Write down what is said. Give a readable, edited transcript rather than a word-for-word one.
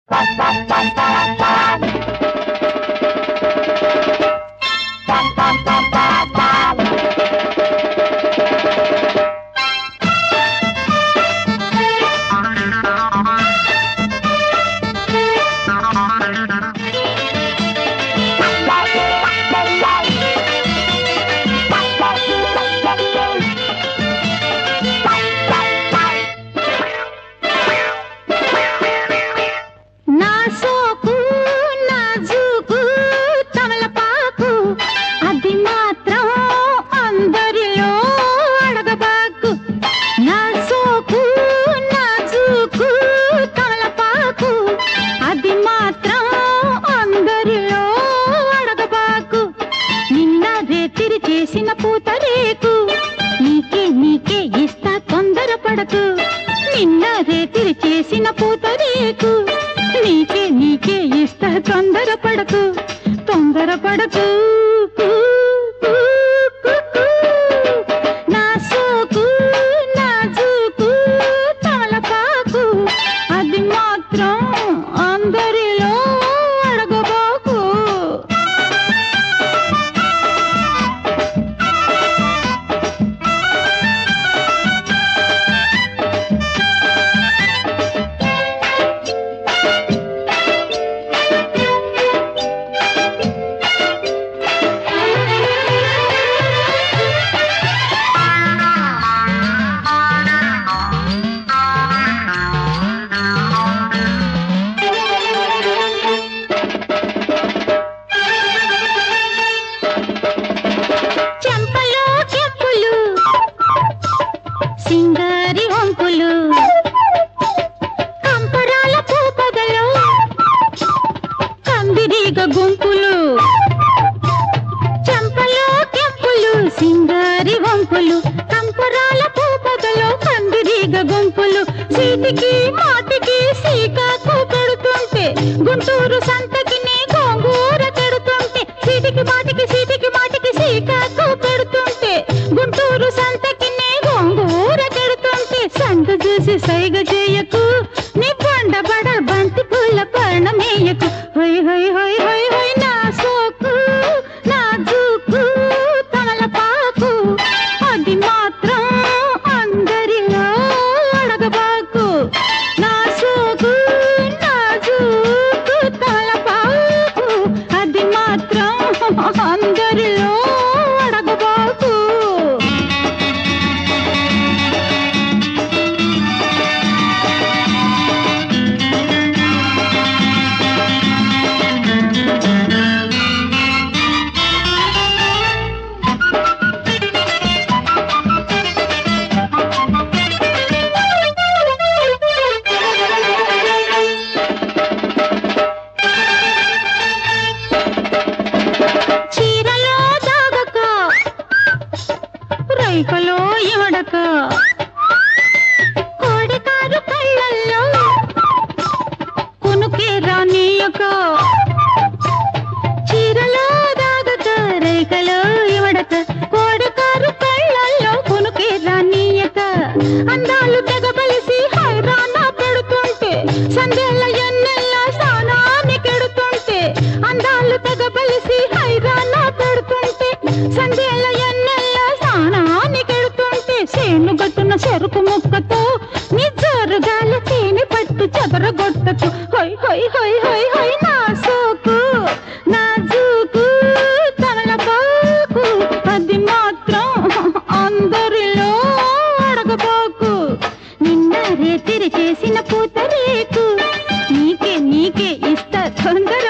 చేసిన పూతరేకు నీకే నీకే ఇస్తా తొందరపడకు. నిన్న రేతిరి చేసిన పూతరేకు నీకే నీకే ఇస్తా తొందరపడకు. తొందరపడకు నా సోకు నాజూకు తమలపాకు అది మాత్రం అందరిలో అడగబాకు. సింగారి వంపులు కంపరాల పూపదలో కందిరీగ గుంపులు చెంపలో కెంపులు సింగారి వంపులు కంపరాల పూపదలో కందిరీగ గుంపులు సీటికి మాటికి సీకాకు పెడుతుంటే గుంటూరు సంతకి నీ గోంగూర పెడుతుంటే సీటికి మాటికి సీకాకు పెడుతుంటే గుంటూరు సంతకి గోంగూర కెడుతుంటే సంత చూసి సైగ చేయకు నీ బండబడ బంతి పూల పర్ణమేయకు. హొయ్ హొయ్ హొయ్ హొయ్ హొయ్ నా సోకు నా జూకు తమలపాకు అది మాత్రం అందరిలో అడగబాకు. నా సోకు నా జూకు తమలపాకు అది మాత్రం అందరిలో అడగబాకు. రైకలో ఇవడక కోడికారు కళ్ళల్లో కొనుకే రానీయక చీరలో దాగక రైకలో ఇవడక కోడికారు కళ్ళల్లో కొనుకే రానీయక అందాలు తెగబలిసి హైరానా పెడుతుంటే సందేళ్ళ ఎన్నెల్ల స్నానాన్ని కెడుతుంటే అందాలు తెగబలిసి హైరానా పెడుతుంటే సందేళ్ళ సేను గట్టున చెరుకు ముక్కతో నీ జోరుగాల తేనె పట్టు చెదరగొట్టకు. హొయ్ హొయ్ హొయ్ హొయ్ హొయ్ నా సోకు నా జూకు తమలపాకు అది మాత్రం అందరిలో అడగబాకు. నిన్న రేతిరి చేసిన పూతరేకు నీకే నీకే ఇస్తా తొందర